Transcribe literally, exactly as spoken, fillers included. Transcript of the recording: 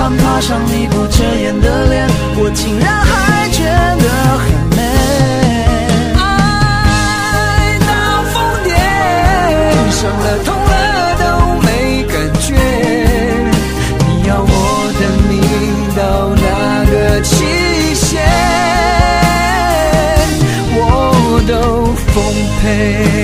晚爬上你不遮掩的脸，我竟然还觉得很美。爱到疯癫，伤了痛了都没感觉，你要我等你到哪个期限，我都奉陪。